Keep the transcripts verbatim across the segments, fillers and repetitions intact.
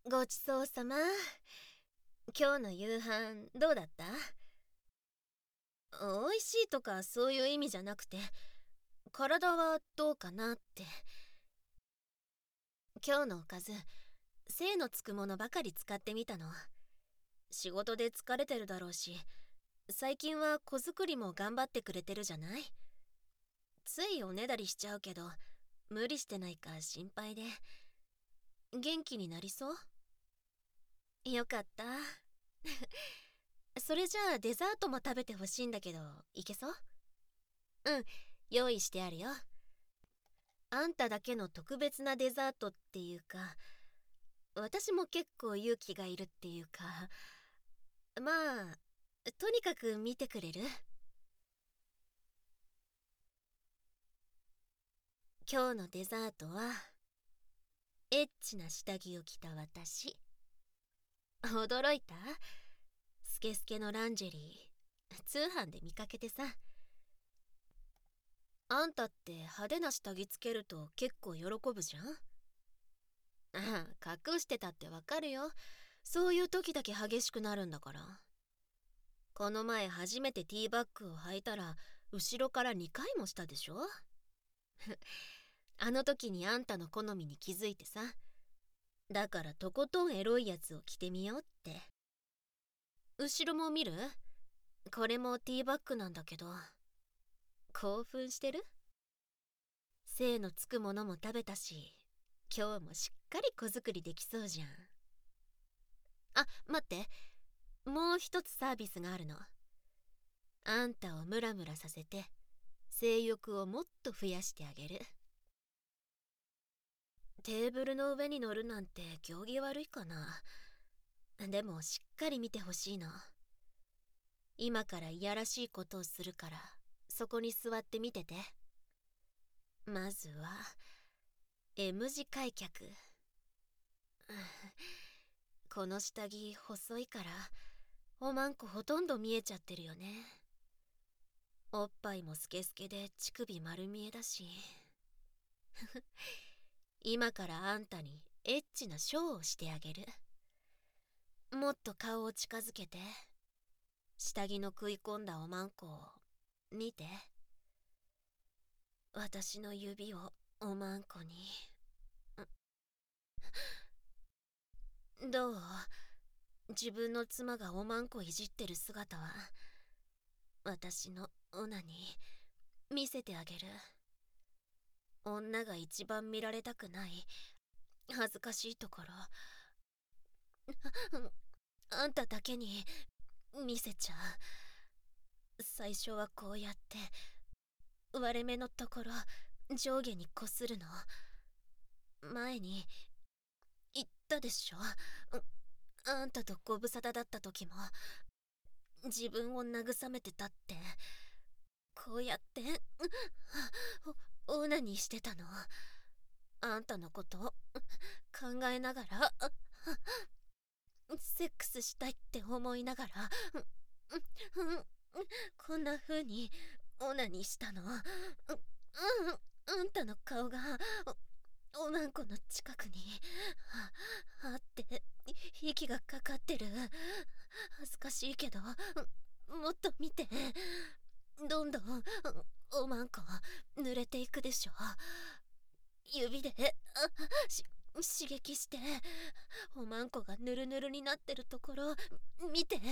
ごちそうさま。今日の夕飯どうだった？美味しいとかそういう意味じゃなくて、体はどうかなって。今日のおかず、精のつくものばかり使ってみたの。仕事で疲れてるだろうし、最近は子作りも頑張ってくれてるじゃない？ついおねだりしちゃうけど、無理してないか心配で。元気になりそう？よかった。それじゃあデザートも食べてほしいんだけど、いけそう？うん、用意してあるよ。あんただけの特別なデザートっていうか、私も結構勇気がいるっていうか、まあ、とにかく見てくれる？今日のデザートは、エッチな下着を着た私。驚いた？スケスケのランジェリー、通販で見かけてさ。あんたって派手な下着つけると結構喜ぶじゃん？ああ、隠してたってわかるよ。そういう時だけ激しくなるんだから。この前初めてティーバッグを履いたら、後ろからにかいもしたでしょ？あの時にあんたの好みに気づいてさ。だからとことんエロいやつを着てみようって。後ろも見る？これもティーバッグなんだけど。興奮してる？精のつくものも食べたし、今日もしっかり子作りできそうじゃん。あ、待って。もう一つサービスがあるの。あんたをムラムラさせて、性欲をもっと増やしてあげる。テーブルの上に乗るなんて行儀悪いかな。でもしっかり見てほしいの。今からいやらしいことをするから、そこに座って見てて。まずは M 字開脚。この下着細いからおまんこほとんど見えちゃってるよね。おっぱいもスケスケで乳首丸見えだし。今からあんたにエッチなショーをしてあげる。もっと顔を近づけて。下着の食い込んだおまんこを見て。私の指をおまんこに。どう？自分の妻がおまんこいじってる姿は、私のオナに見せてあげる。女が一番見られたくない恥ずかしいところ、あんただけに見せちゃう。最初はこうやって割れ目のところ上下にこするの。前に言ったでしょ？あんたとご無沙汰だった時も自分を慰めてたって。こうやってオナニーしてたの。あんたのことを考えながら、セックスしたいって思いながら、こんな風にオナニーしたの。あんたの顔がおおまんこの近くにあって息がかかってる。恥ずかしいけどもっと見て。どんどんおまんこ濡れていくでしょ。指でし刺激しておまんこがぬるぬるになってるところ見て。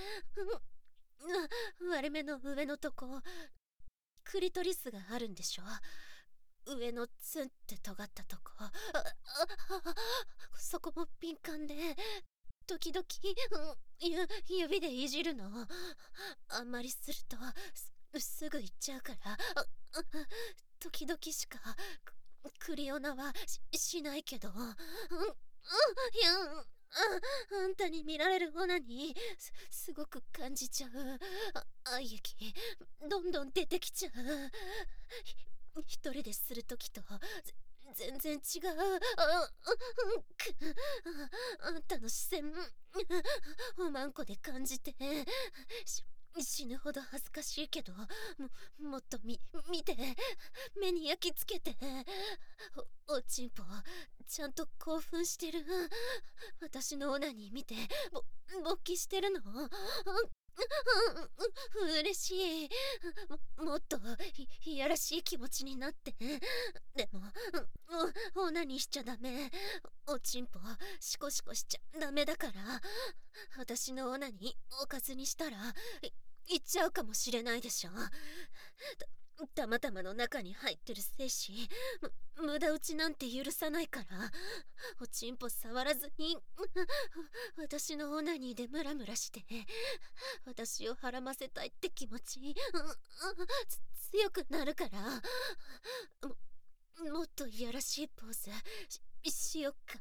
割れ目の上のとこクリトリスがあるんでしょ。上のツンって尖ったとこ、そこも敏感で時々ゆ指でいじるの。あんまりすると す, すぐ行っちゃうから、時々しかクリオナは し, しないけど、うん、うん、いや、あ, あんたに見られるオナに す, すごく感じちゃう。愛液どんどん出てきちゃう。一人でするときと全然違う。あ, あんたの視線おまんこで感じて死ぬほど恥ずかしいけど、ももっとみ見て、目に焼きつけて。おおちんぽちゃんと興奮してる。私のオナニー見てぼ勃起してるの。嬉しい。ももっといいやらしい気持ちになって。でもおオナニーしちゃダメ。おちんぽシコシコしちゃダメだから。私のオナニーおかずにしたらいっちゃうかもしれないでしょ。たたまたまの中に入ってる精子む無駄打ちなんて許さないから。おちんぽ触らずに私のオナニーでムラムラして私をはらませたいって気持ちつ強くなるから。ももっといやらしいポーズ し, しよっか。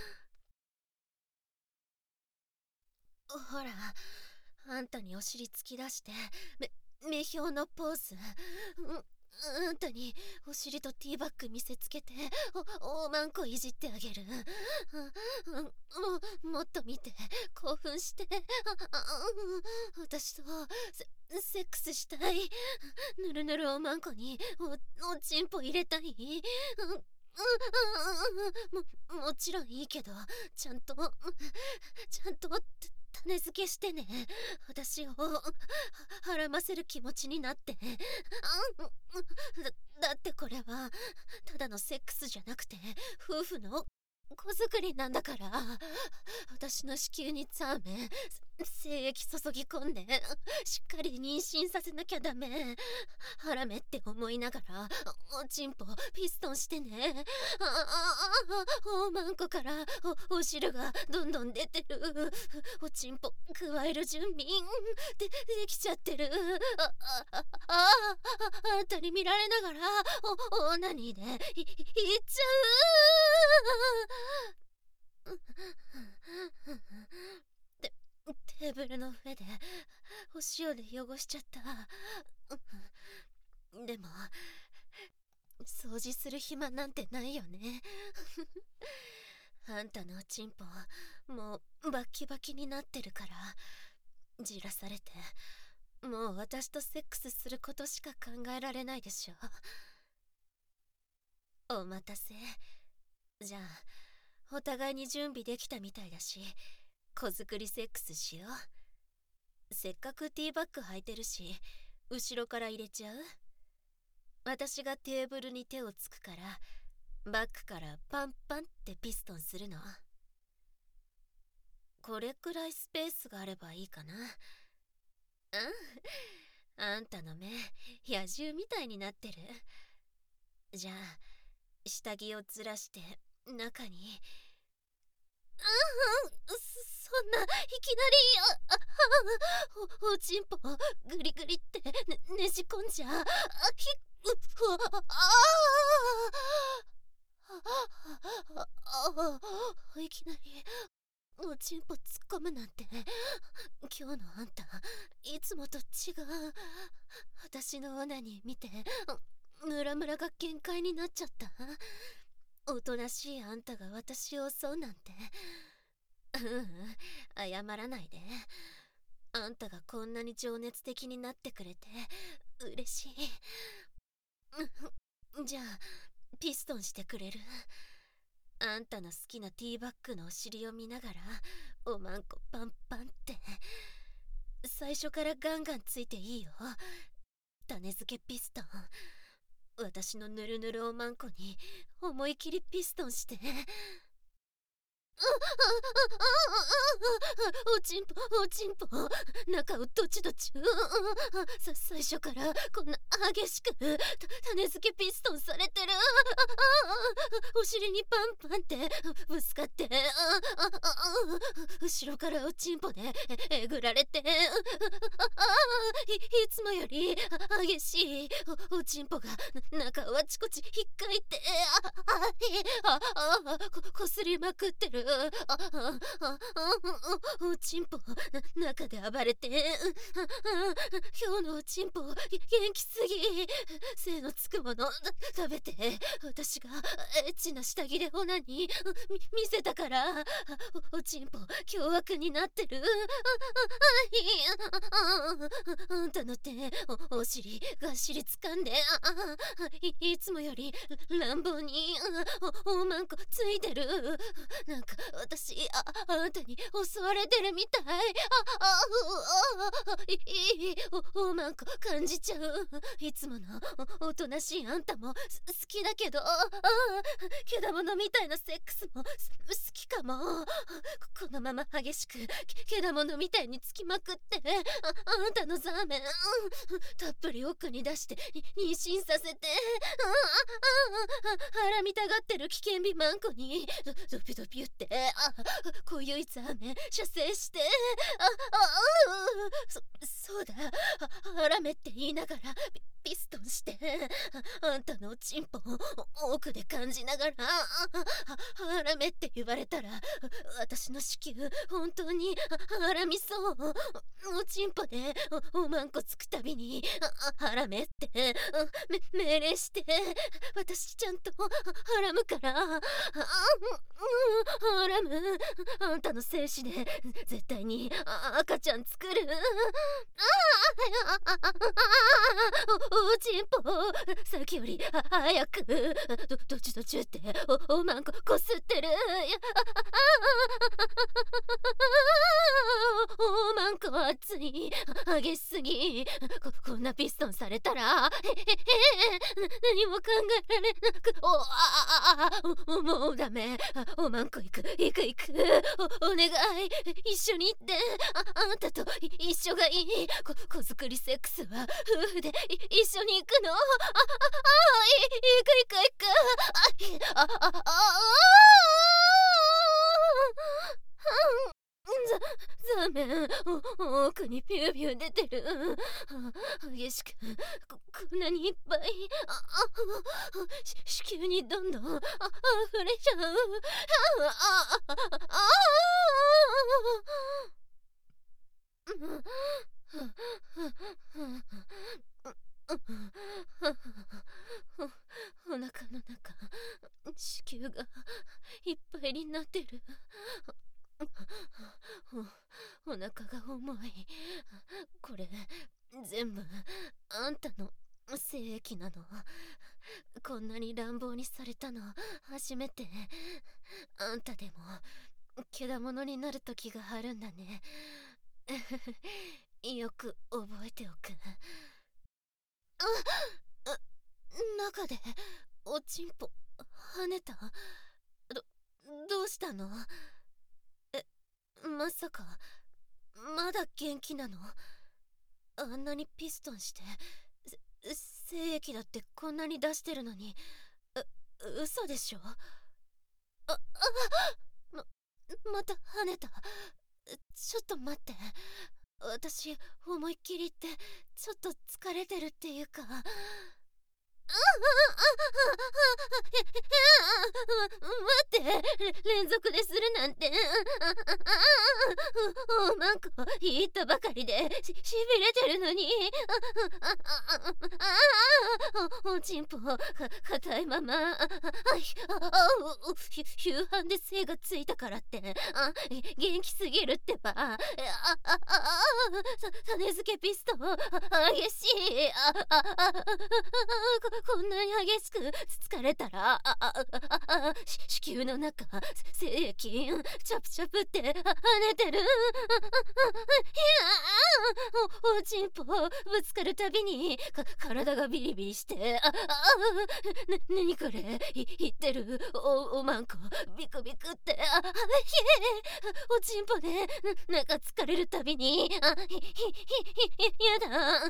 ほらあんたにお尻突き出してめ目標のポーズ。うあんたにお尻とティーバッグ見せつけておおまんこいじってあげる。ももっと見て興奮して私とセセックスしたい。ぬるぬるおまんこにおおちんぽ入れたい。ももちろんいいけどちゃんとちゃんと種付けしてね。私をはらませる気持ちになって。だ, だってこれはただのセックスじゃなくて夫婦の子作りなんだから。私の子宮にザーメン精液注ぎ込んでしっかり妊娠させなきゃダメ。ハラメって思いながらおちんぽピストンしてね。ああおまんこからおお汁がどんどん出てる。おちんぽ加える準備でできちゃってる。あああああんたに見られながらおおなにでいいっちゃう。でテーブルの上でお塩で汚しちゃった。でも掃除する暇なんてないよね。あんたのおちんぽもうバッキバキになってるからじらされてもう私とセックスすることしか考えられないでしょ。お待たせ。じゃあお互いに準備できたみたいだし子作りセックスしよう。せっかくティーバッグ履いてるし後ろから入れちゃう。私がテーブルに手をつくからバッグからパンパンってピストンするの。これくらいスペースがあればいいかな。うんあんたの目野獣みたいになってる。じゃあ下着をずらして中に。ああそんないきなりああ お, おちんぽグリグリってねねじ込んじゃあひうふわああああいきなりおちんぽ突っ込むなんて。今日のあんたいつもと違う。私のオナニー見てムラムラが限界になっちゃった。おとなしいあんたが私を襲うなんて。ううん謝らないで。あんたがこんなに情熱的になってくれて嬉しい。じゃあピストンしてくれる？あんたの好きなティーバッグのお尻を見ながらおまんこパンパンって。最初からガンガンついていいよ。種付けピストン。私のぬるぬるおまんこに思い切りピストンして。おちんぽおちんぽ中をどちどちさ最初からこんな激しく種付けピストンされてる。お尻にパンパンってぶつかって後ろからおちんぽでえぐられて い, いつもより激しい お, おちんぽが中をあちこちひっかいてあああこ, こすりまくってる。 ああああおちんぽな中で暴れて、今日のおちんぽ元気すぎ。精のつくもの食べて、私がエッチな下着でオナに見せたから、おおちんぽ凶悪になってる。あんたの手おお尻がっしり掴んで、いいつもより乱暴におおまんこついてる。なんか私ああんたに襲われてるみたい。あああいいおおまんこ感じちゃう。いつものおとなしいあんたも好きだけど、あけだものみたいなセックスも好きかも。このまま激しくけだものみたいにつきまくって、ああんたのザーメンたっぷり奥に出して妊娠させて、腹見たがってる危険美マンコにドピドピ言って、あこゆいザーメン射精して、ああそそうだ、腹目って言いながらピピストンして、あんたのおちんぽを奥で感じながら、腹目って言われたら私の子宮本当に腹みそう。おちんぽで お, おまんこつくたびに腹目ってめ命令して、私ちゃんと腹むから、あ腹む。あんたの精子で絶対に赤ちゃん作る。お, おちんぽさっきより早くどどっちどっちっておおまんここすってる。おまんこ熱い激しすぎ。 こ, こんなピストンされたらへへへ何も考えられなく、おああああもうダメ。おまんこ行く行く行く。 お, お願い一緒に行って。 あ, あんたと一緒がいい。こ子作りセックスは夫婦で一緒に行くの。あああい行く行く行く。ああああザザーメンお奥にピューピュー出てる。激しく こ, こんなにいっぱいああし子宮にどんどんあ溢れちゃう。ああああお腹の中子宮がいっぱいになってる。お, お腹が重い。これ全部あんたの精液なの。こんなに乱暴にされたの初めて。あんたでもけだものになる時があるんだね。よく覚えておく。あ中でおちんぽ跳ねた。どどうしたの？えまさかまだ元気なの？あんなにピストンして精液だってこんなに出してるのに、う嘘でしょ？ああままた跳ねた。ちょっと待って、私思いっきりってちょっと疲れてるっていうか。待って、連続でするなんて。おまんこ言ったばかりで し, しびれてるのに。お, おちんぽか硬いまま夕飯で精がついたからってあ元気すぎるってば。あああ種付けピストン激しい。あああこんなに激しく疲れたら、あああ子宮の中精液チャプチャプって跳ねてる。お, おちんぽぶつかるたびにか体がビリビリして、ああな何これ言ってる。おおまんこビクビクって、ああおちんぽでなんか疲れるたびに、あひひひやだ。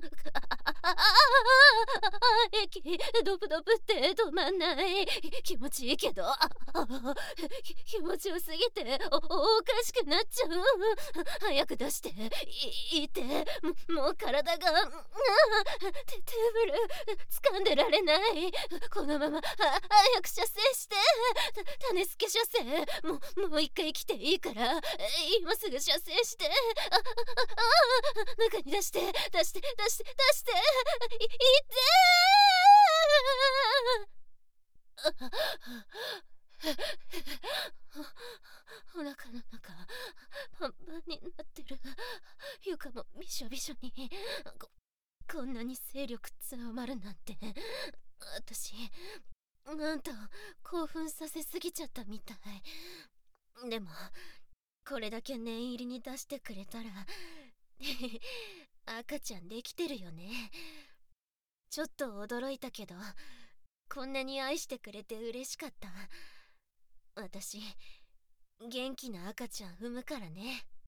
息ドブドブって止まんない。気持ちいいけど、ああ気持ちよすぎて お, おかしくなっちゃう。早く出していて、ももう体が、うん、テテーブル掴んでられない。このままは早く射精して、た種付け射精、もうもう一回来ていいから、今すぐ射精して、あああ中に出して出して出して出して、いいてお腹の中パンパンになってる。床もびしょびしょに。ここんなに勢力強まるなんて、私なんと興奮させすぎちゃったみたい。でもこれだけ念入りに出してくれたら赤ちゃんできてるよね。ちょっと驚いたけど、こんなに愛してくれて嬉しかった。私元気な赤ちゃん産むからね。